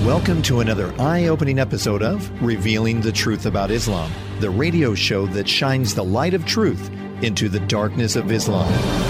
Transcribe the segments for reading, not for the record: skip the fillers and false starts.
Welcome to another eye-opening episode of Revealing the Truth About Islam, the radio show that shines the light of truth into the darkness of Islam.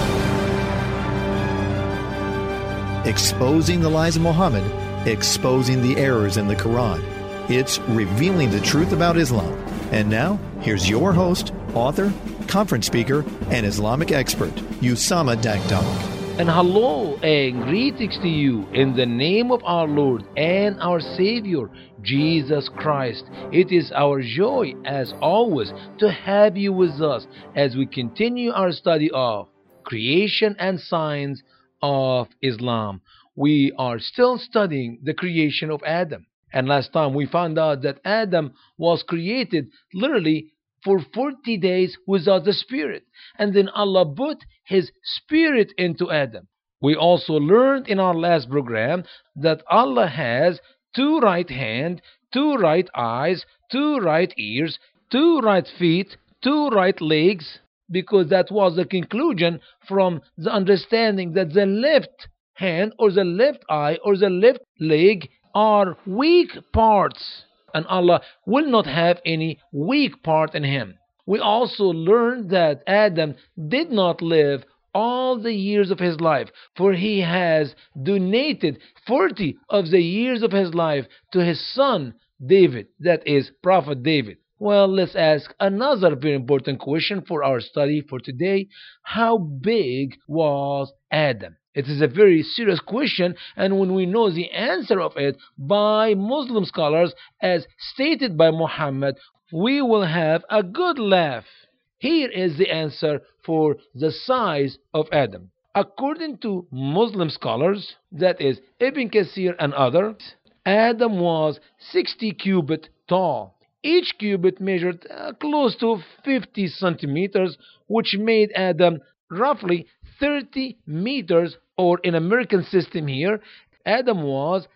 Exposing the lies of Muhammad, exposing the errors in the Quran. It's Revealing the Truth About Islam. And now, here's your host, author, conference speaker, and Islamic expert, Usama Dakdok. And hello and greetings to you in the name of our Lord and our Savior, Jesus Christ. It is our joy, as always, to have you with us as we continue our study of creation and signs of Islam. We are still studying the creation of Adam. And last time we found out that Adam was created literally for 40 days without the Spirit. And then Allah put His Spirit into Adam. We also learned in our last program that Allah has 2 right hands, 2 right eyes, 2 right ears, 2 right feet, 2 right legs, because that was the conclusion from the understanding that the left hand or the left eye or the left leg are weak parts. And Allah will not have any weak part in him. We also learned that Adam did not live all the years of his life, for he has donated 40 of the years of his life to his son David, that is Prophet David. Well, let's ask another very important question for our study for today. How big was Adam? It is a very serious question, and when we know the answer of it by Muslim scholars as stated by Muhammad, we will have a good laugh. Here is the answer for the size of Adam. According to Muslim scholars, that is Ibn Kathir and others, Adam was 60 cubits tall. Each cubit measured close to 50 centimeters, which made Adam roughly 30 meters, or in American system here, Adam was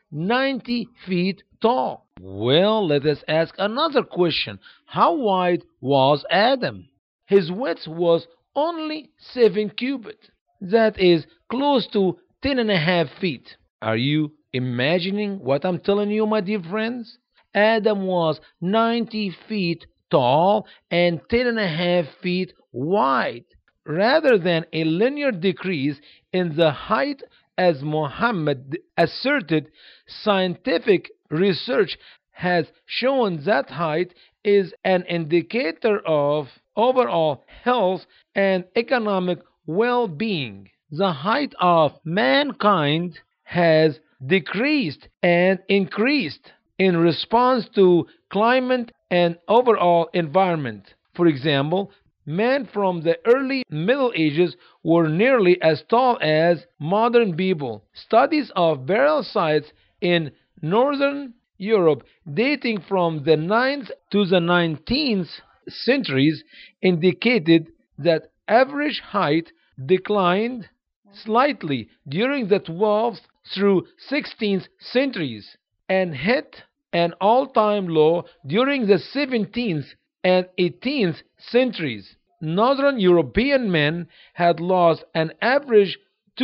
90 feet tall. Well, let us ask another question. How wide was Adam? His width was only 7 cubits. That is close to 10.5 feet. Are you imagining what I'm telling you, my dear friends? Adam was 90 feet tall and 10.5 feet wide. Rather than a linear decrease in the height as Muhammad asserted, scientific research has shown that height is an indicator of overall health and economic well-being. The height of mankind has decreased and increased in response to climate and overall environment. For example, men from the early Middle Ages were nearly as tall as modern people. Studies of burial sites in northern Europe dating from the 9th to the 19th centuries indicated that average height declined slightly during the 12th through 16th centuries and hit an all-time low during the 17th and 18th centuries. Northern European men had lost an average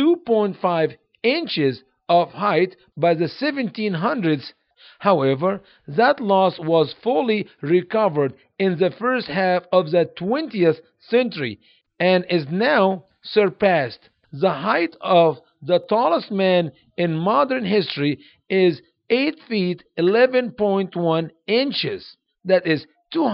2.5 inches of height by the 1700s. However, that loss was fully recovered in the first half of the 20th century and is now surpassed. The height of the tallest man in modern history is 8 feet 11.1 inches. That is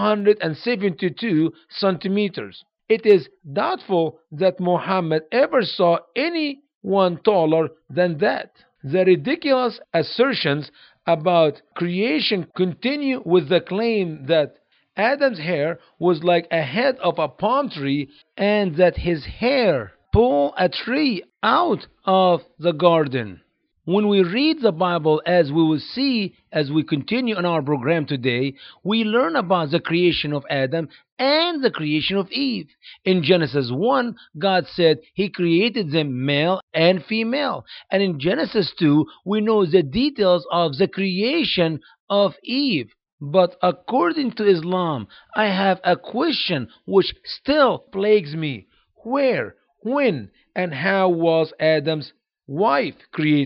272 centimeters. It is doubtful that Muhammad ever saw anyone taller than that. The ridiculous assertions about creation continue with the claim that Adam's hair was like a head of a palm tree and that his hair pulled a tree out of the garden. When we read the Bible, as we will see as we continue in our program today, we learn about the creation of Adam and the creation of Eve. In Genesis 1, God said He created them male and female. And in Genesis 2, we know the details of the creation of Eve. But according to Islam, I have a question which still plagues me. Where, when, and how was Adam's wife created?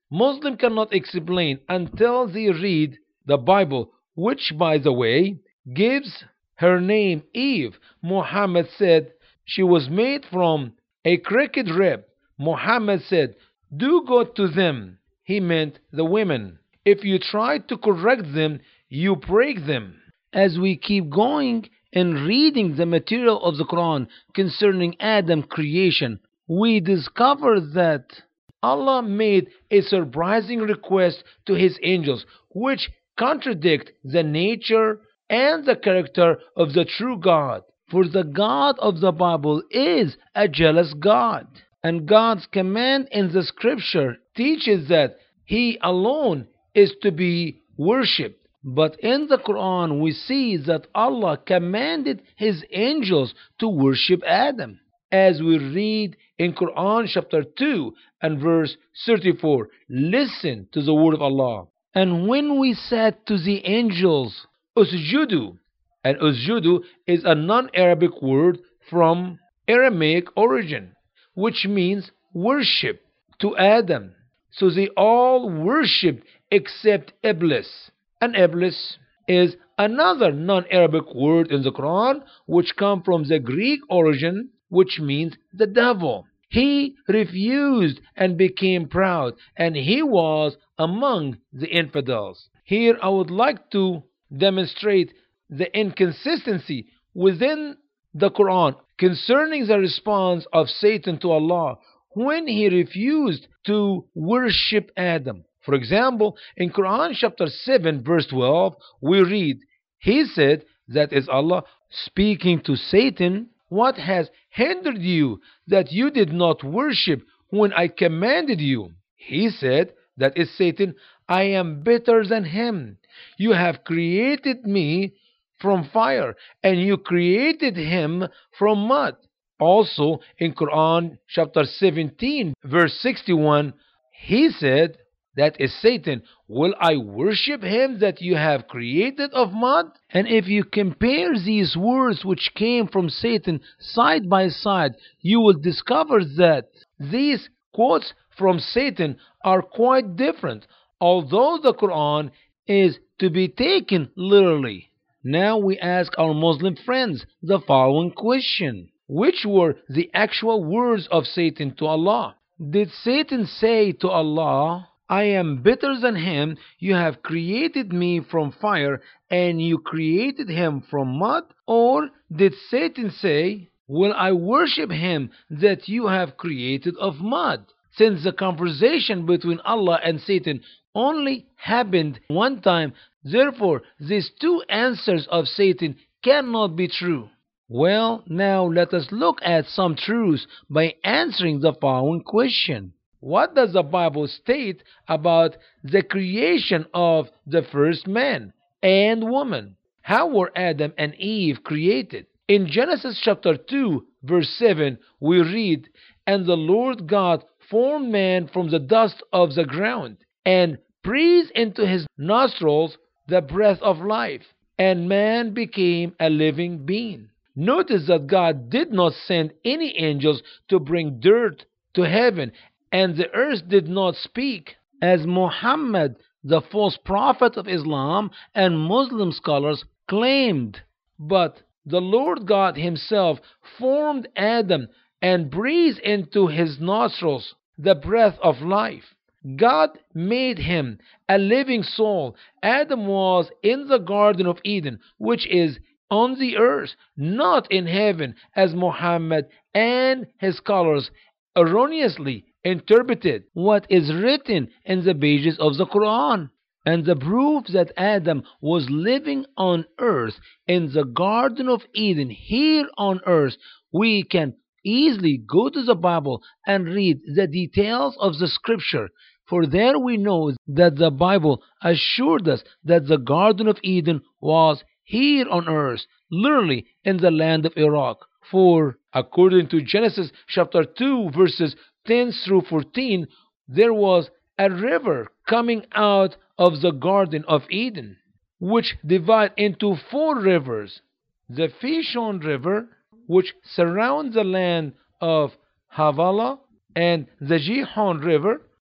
Muslims cannot explain until they read the Bible, which, by the way, gives her name Eve. Muhammad said she was made from a crooked rib. Muhammad said, "Do good to them." He meant the women. If you try to correct them, you break them. As we keep going and reading the material of the Quran concerning Adam's creation, we discover that Allah made a surprising request to his angels, which contradict the nature and the character of the true God. For the God of the Bible is a jealous God. And God's command in the scripture teaches that He alone is to be worshipped. But in the Quran we see that Allah commanded His angels to worship Adam. As we read in Quran chapter 2 and verse 34, listen to the word of Allah. And when we said to the angels, Usjudu, and Usjudu is a non-Arabic word from Aramaic origin, which means worship, to Adam. So they all worshipped except Iblis. And Iblis is another non-Arabic word in the Quran, which comes from the Greek origin, which means the devil. He refused and became proud, and he was among the infidels. Here I would like to demonstrate the inconsistency within the Quran concerning the response of Satan to Allah when he refused to worship Adam. For example, in Quran chapter 7 verse 12 we read, he said, that is Allah speaking to Satan, "What has hindered you that you did not worship when I commanded you?" He said, that is Satan, "I am better than him. You have created me from fire, and you created him from mud." Also in Quran chapter 17 verse 61, he said, that is Satan, "Will I worship him that you have created of mud?" And if you compare these words which came from Satan side by side, you will discover that these quotes from Satan are quite different, although the Quran is to be taken literally. Now we ask our Muslim friends the following question. Which were the actual words of Satan to Allah? Did Satan say to Allah, "I am better than him, you have created me from fire and you created him from mud"? Or did Satan say, "Will I worship him that you have created of mud"? Since the conversation between Allah and Satan only happened one time, therefore these two answers of Satan cannot be true. Well, now let us look at some truths by answering the following question. What does the Bible state about the creation of the first man and woman? How were Adam and Eve created? In Genesis chapter 2 verse 7 we read, "And the Lord God formed man from the dust of the ground, and breathed into his nostrils the breath of life, and man became a living being." Notice that God did not send any angels to bring dirt to heaven, and the earth did not speak, as Muhammad, the false prophet of Islam, and Muslim scholars claimed. But the Lord God himself formed Adam and breathed into his nostrils the breath of life. God made him a living soul. Adam was in the Garden of Eden, which is on the earth, not in heaven, as Muhammad and his scholars erroneously interpreted what is written in the pages of the Quran. And the proof that Adam was living on earth in the Garden of Eden here on earth, we can easily go to the Bible and read the details of the scripture. For there we know that the Bible assured us that the Garden of Eden was here on earth, literally in the land of Iraq. For according to Genesis chapter 2 verses 10 through 14, there was a river coming out of the Garden of Eden, which divided into 4 rivers. The Fishon River, which surrounds the land of Havilah, and the Gihon River,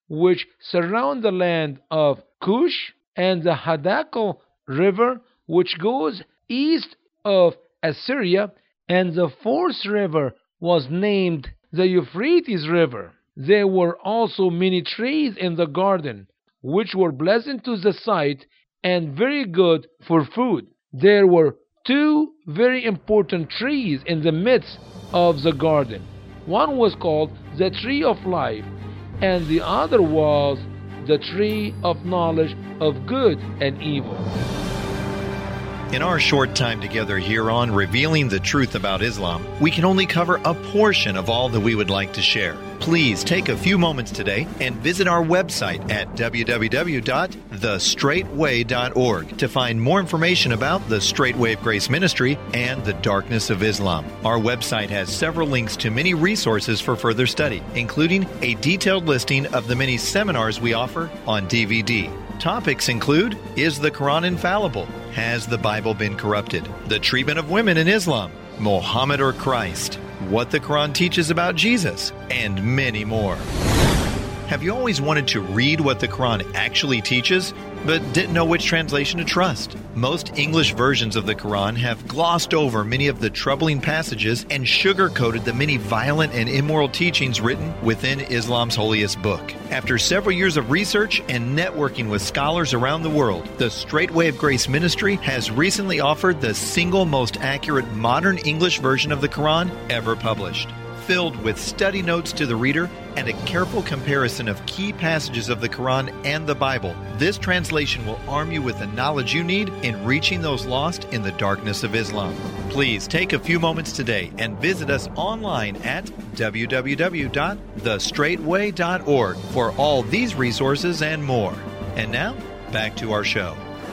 which surround the land of Cush, and the Hadakal River, which goes east of Assyria, and the fourth river was named the Euphrates River. There were also many trees in the garden, which were pleasant to the sight and very good for food. There were two very important trees in the midst of the garden. One was called the tree of life, and the other was the tree of knowledge of good and evil. In our short time together here on Revealing the Truth About Islam, we can only cover a portion of all that we would like to share. Please take a few moments today and visit our website at www.thestraightway.org to find more information about the Straight Way of Grace Ministry and the Darkness of Islam. Our website has several links to many resources for further study, including a detailed listing of the many seminars we offer on DVD. Topics include: Is the Quran infallible? Has the Bible been corrupted? The treatment of women in Islam, Muhammad or Christ, what the Quran teaches about Jesus, and many more. Have you always wanted to read what the Quran actually teaches, but didn't know which translation to trust? Most English versions of the Quran have glossed over many of the troubling passages and sugar-coated the many violent and immoral teachings written within Islam's holiest book. After several years of research and networking with scholars around the world, the Straight Way of Grace Ministry has recently offered the single most accurate modern English version of the Quran ever published. Filled with study notes to the reader and a careful comparison of key passages of the Quran and the Bible, this translation will arm you with the knowledge you need in reaching those lost in the darkness of Islam. Please take a few moments today and visit us online at www.thestraightway.org for all these resources and more. And now, back to our show.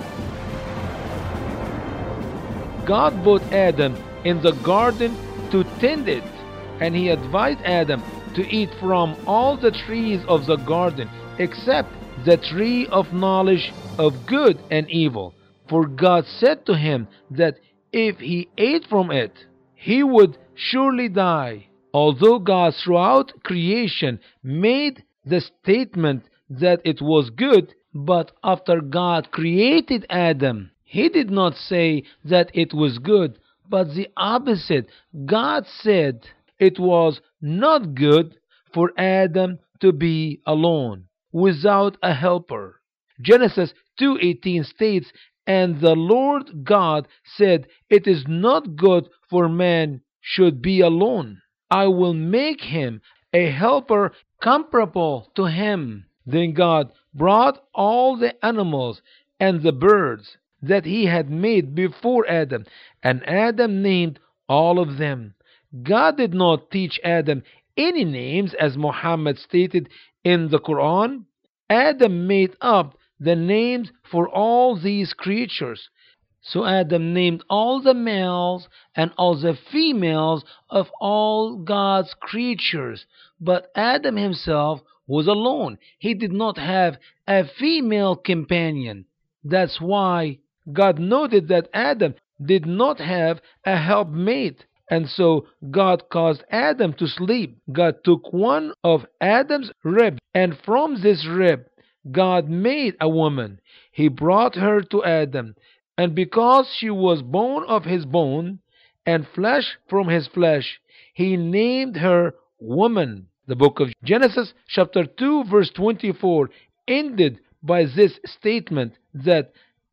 God put Adam in the garden to tend it, and he advised Adam to eat from all the trees of the garden except the tree of knowledge of good and evil. For God said to him that if he ate from it, he would surely die. Although God throughout creation made the statement that it was good, but after God created Adam, he did not say that it was good, but the opposite. God said it was not good for Adam to be alone, without a helper. Genesis 2:18 states, "And the Lord God said, it is not good for man should be alone. I will make him a helper comparable to him." Then God brought all the animals and the birds that he had made before Adam, and Adam named all of them. God did not teach Adam any names as Muhammad stated in the Quran. Adam made up the names for all these creatures. So Adam named all the males and all the females of all God's creatures. But Adam himself was alone. He did not have a female companion. That's why God noted that Adam did not have a helpmate. And so God caused Adam to sleep. God took one of Adam's ribs, and from this rib God made a woman. He brought her to Adam, and because she was bone of his bone and flesh from his flesh, he named her woman. The book of Genesis chapter 2 verse 24 ended by this statement that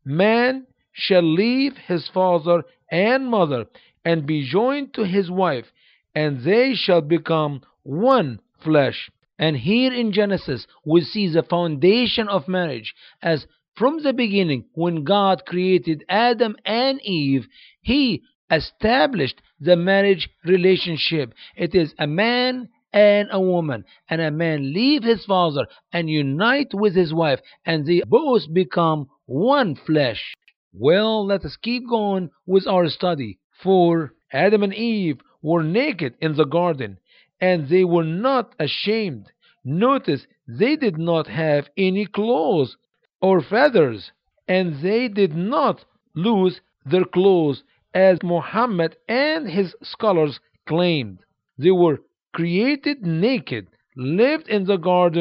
man shall leave his father and mother and be joined to his wife, and they shall become one flesh. And here in Genesis we see the foundation of marriage, as from the beginning when God created Adam and Eve, he established the marriage relationship. It is a man and a woman, and a man leave his father and unite with his wife, and they both become one flesh. Well, let us keep going with our study. For Adam and Eve were naked in the garden, and they were not ashamed. Notice they did not have any clothes or feathers, and they did not lose their clothes as Muhammad and his scholars claimed. They were created naked, lived in the garden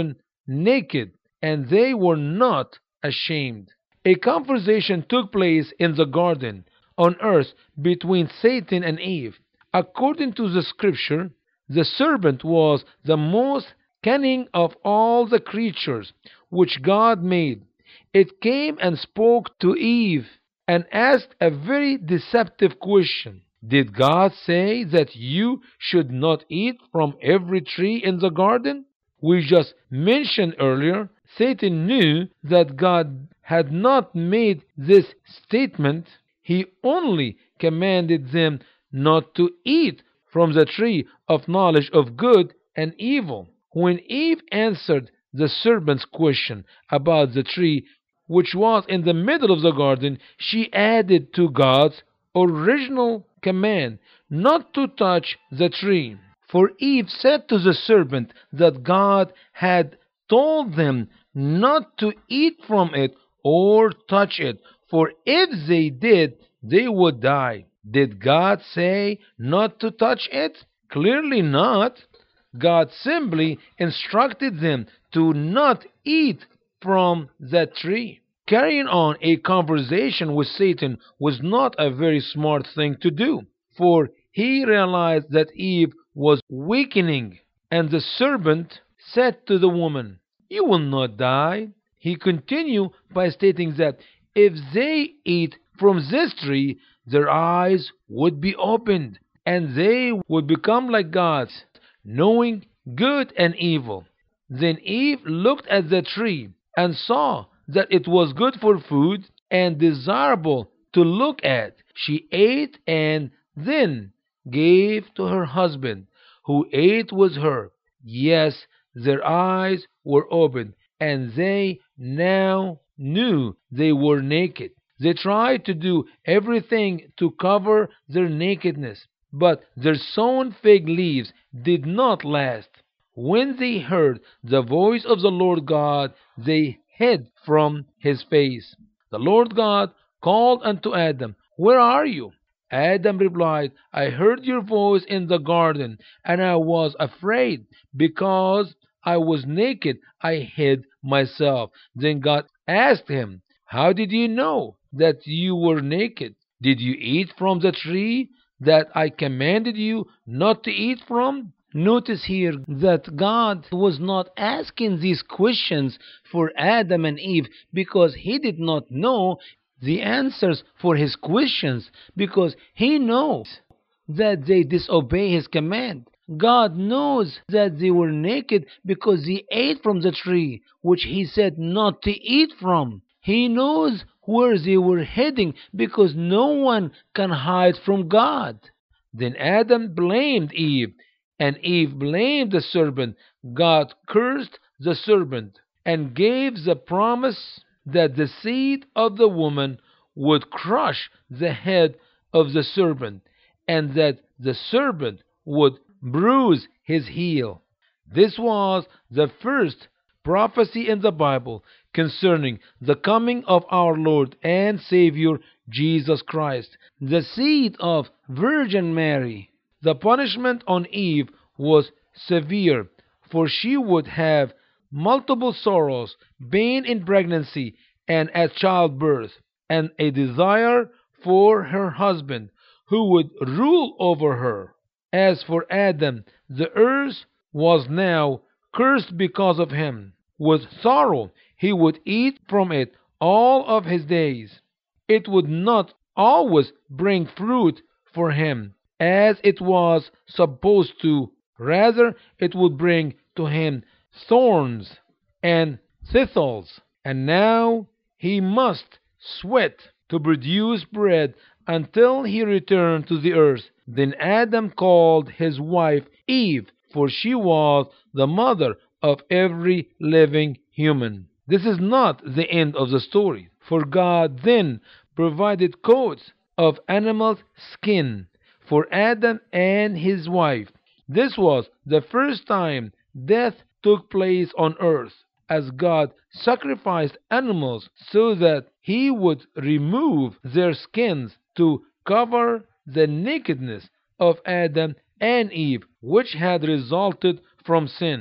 naked, and they were not ashamed. A conversation took place in the garden on earth between Satan and Eve. According to the scripture, the serpent was the most cunning of all the creatures which God made. It came and spoke to Eve and asked a very deceptive question. Did God say that you should not eat from every tree in the garden? We just mentioned earlier, Satan knew that God had not made this statement. He only commanded them not to eat from the tree of knowledge of good and evil. When Eve answered the serpent's question about the tree which was in the middle of the garden, she added to God's original command not to touch the tree. For Eve said to the serpent that God had told them not to eat from it or touch it, for if they did, they would die. Did God say not to touch it? Clearly not. God simply instructed them to not eat from that tree. Carrying on a conversation with Satan was not a very smart thing to do, for he realized that Eve was weakening, and the serpent said to the woman, "You will not die." He continued by stating that if they eat from this tree, their eyes would be opened, and they would become like gods, knowing good and evil. Then Eve looked at the tree and saw that it was good for food and desirable to look at. She ate and then gave to her husband, who ate with her. Yes, their eyes were opened, and they now knew they were naked. They tried to do everything to cover their nakedness, but their sewn fig leaves did not last. When they heard the voice of the Lord God, they hid from his face. The Lord God called unto Adam, "Where are you?" Adam replied, "I heard your voice in the garden, and I was afraid, because I was naked, I hid myself." Then God asked him, "How did you know that you were naked? Did you eat from the tree that I commanded you not to eat from?" Notice here that God was not asking these questions for Adam and Eve because he did not know the answers for his questions, because he knows that they disobey his command. God knows that they were naked because they ate from the tree which he said not to eat from. He knows where they were heading because no one can hide from God. Then Adam blamed Eve, and Eve blamed the serpent. God cursed the serpent and gave the promise that the seed of the woman would crush the head of the serpent, and that the serpent would bruise his heel. This was the first prophecy in the Bible concerning the coming of our Lord and Savior Jesus Christ, the seed of Virgin Mary. The punishment on Eve was severe, for she would have multiple sorrows, pain in pregnancy and at childbirth, and a desire for her husband, who would rule over her. As for Adam, the earth was now cursed because of him. With sorrow he would eat from it all of his days. It would not always bring fruit for him, as it was supposed to. Rather, it would bring to him thorns and thistles. And now he must sweat to produce bread until he returned to the earth. Then Adam called his wife Eve, for she was the mother of every living human. This is not the end of the story, for God then provided coats of animal skin for Adam and his wife. This was the first time death took place on earth, as God sacrificed animals so that he would remove their skins to cover the nakedness of Adam and Eve, which had resulted from sin.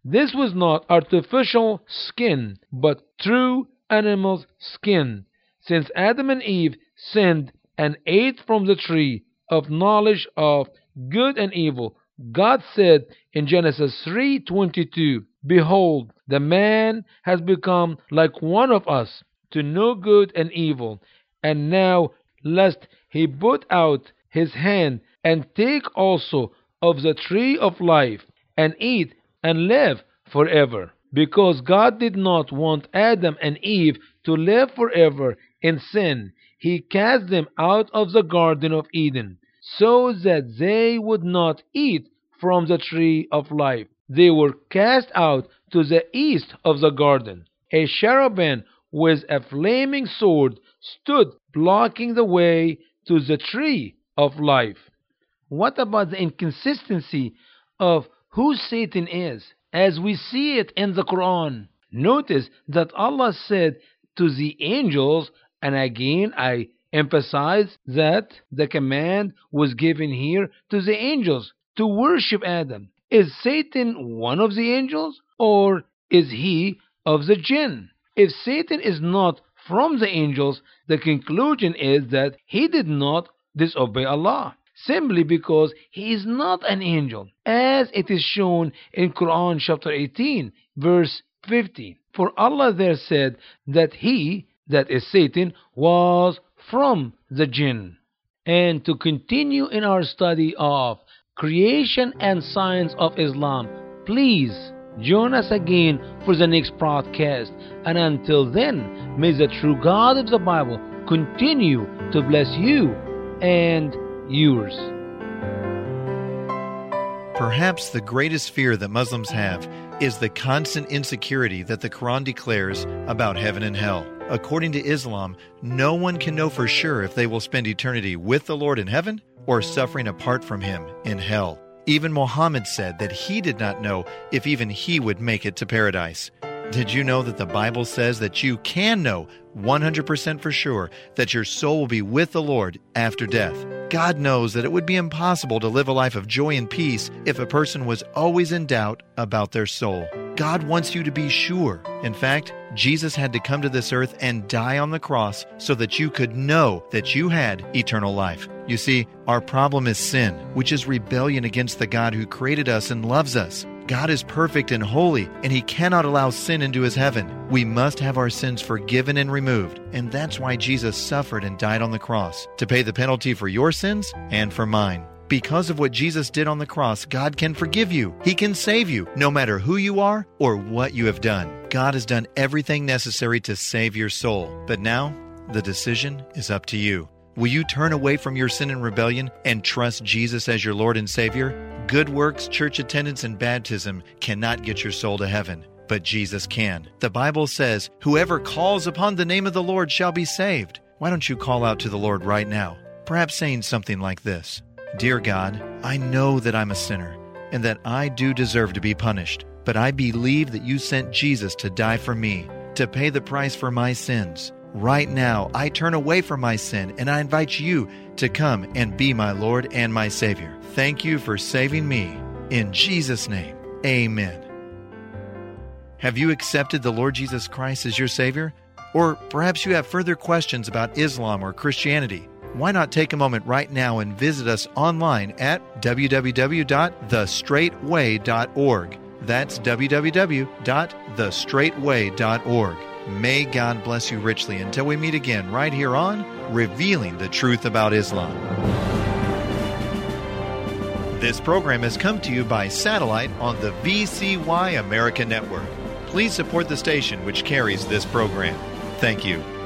This was not artificial skin, but true animal skin. Since Adam and Eve sinned and ate from the tree of knowledge of good and evil, God said in Genesis 3:22, "Behold, the man has become like one of us, to know good and evil. And now, lest he put out his hand and take also of the tree of life, and eat and live forever." Because God did not want Adam and Eve to live forever in sin, He cast them out of the Garden of Eden, so that they would not eat from the tree of life. They were cast out to the east of the garden. A cherubim with a flaming sword stood blocking the way to the tree of life. What about the inconsistency of who Satan is, as we see it in the Quran? Notice that Allah said to the angels, and again I emphasize that the command was given here to the angels to worship Adam. Is Satan one of the angels, or is he of the jinn? If Satan is not from the angels, the conclusion is that he did not disobey Allah, simply because he is not an angel, as it is shown in Quran chapter 18, verse 50. For Allah there said that he, that is Satan, was from the jinn. And to continue in our study of creation and science of Islam, please join us again for the next broadcast. And until then, may the true God of the Bible continue to bless you and yours. Perhaps the greatest fear that Muslims have is the constant insecurity that the Quran declares about heaven and hell. According to Islam, no one can know for sure if they will spend eternity with the Lord in heaven or suffering apart from Him in hell. Even Muhammad said that he did not know if even he would make it to paradise. Did you know that the Bible says that you can know 100% for sure that your soul will be with the Lord after death? God knows that it would be impossible to live a life of joy and peace if a person was always in doubt about their soul. God wants you to be sure. In fact, Jesus had to come to this earth and die on the cross so that you could know that you had eternal life. You see, our problem is sin, which is rebellion against the God who created us and loves us. God is perfect and holy, and He cannot allow sin into His heaven. We must have our sins forgiven and removed, and that's why Jesus suffered and died on the cross, to pay the penalty for your sins and for mine. Because of what Jesus did on the cross, God can forgive you. He can save you, no matter who you are or what you have done. God has done everything necessary to save your soul. But now, the decision is up to you. Will you turn away from your sin and rebellion and trust Jesus as your Lord and Savior? Good works, church attendance, and baptism cannot get your soul to heaven, but Jesus can. The Bible says, "Whoever calls upon the name of the Lord shall be saved." Why don't you call out to the Lord right now? Perhaps saying something like this: "Dear God, I know that I'm a sinner and that I do deserve to be punished, but I believe that you sent Jesus to die for me, to pay the price for my sins. Right now, I turn away from my sin and I invite you to come and be my Lord and my Savior. Thank you for saving me. In Jesus' name, amen." Have you accepted the Lord Jesus Christ as your Savior? Or perhaps you have further questions about Islam or Christianity. Why not take a moment right now and visit us online at www.thestraightway.org. That's www.thestraightway.org. May God bless you richly until we meet again right here on Revealing the Truth About Islam. This program has come to you by satellite on the VCY America Network. Please support the station which carries this program. Thank you.